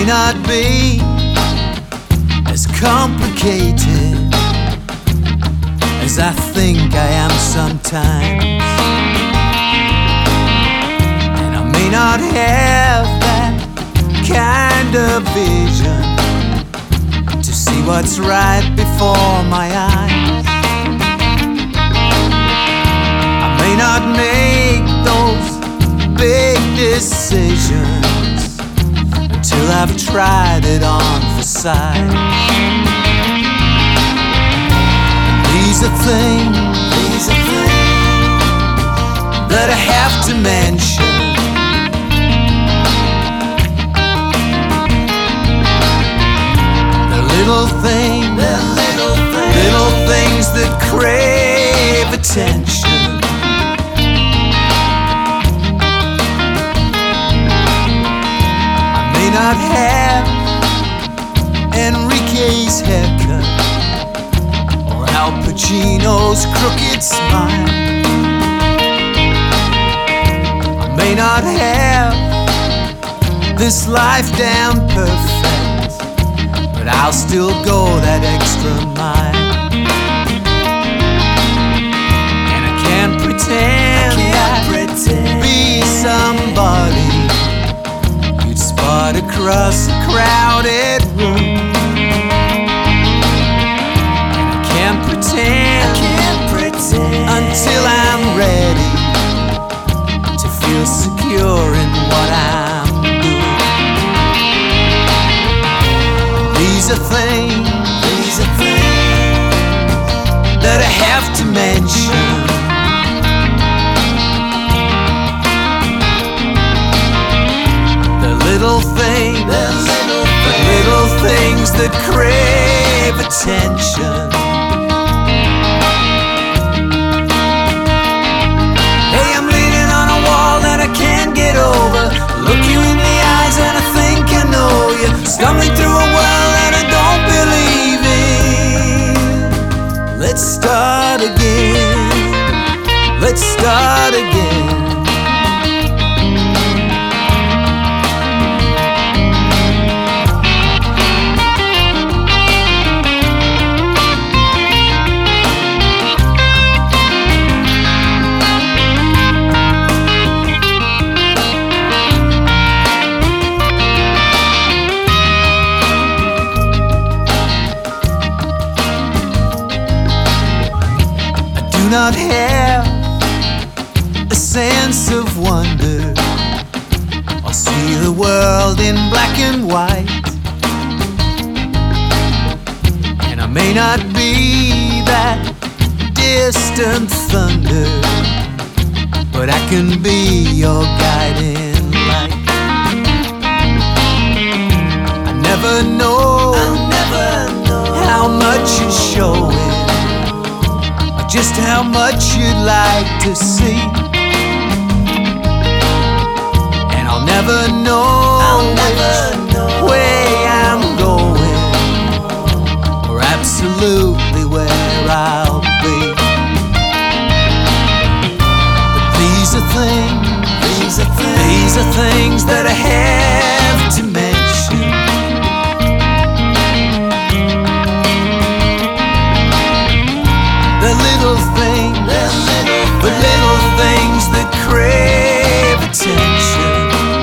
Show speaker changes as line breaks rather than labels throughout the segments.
may not be as complicated as I think I am sometimes, and I may not have that kind of vision to see what's right before my eyes. I may not make those big decisions until I've tried it on for size. These are things that I have to mention. They're little things that crave attention. I may not have Enrique's haircut or Al Pacino's crooked smile. I may not have this life damn perfect, but I'll still go that extra mile. And I can't pretend be somebody you'd spot across a crowded room. Until I'm ready to feel secure in what I'm doing. These are things that I have to mention. The little things that crave attention. Look you in the eyes and I think I know you. Stumbling through a world that I don't believe in. Let's start again. Let's start again. Do not have a sense of wonder or see the world in black and white, and I may not be that distant thunder, but I can be your guiding light. I never know how much you're showing, just how much you'd like to see. And I'll never know which way I'm going, or absolutely where I'll be. But these are things that I have to mention. The little things that crave attention,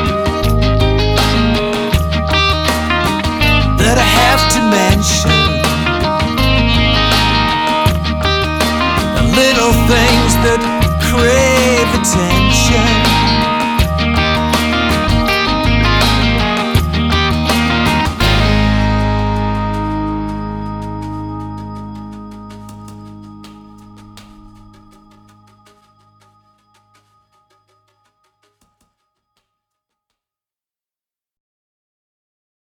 that I have to mention. The little things that crave attention.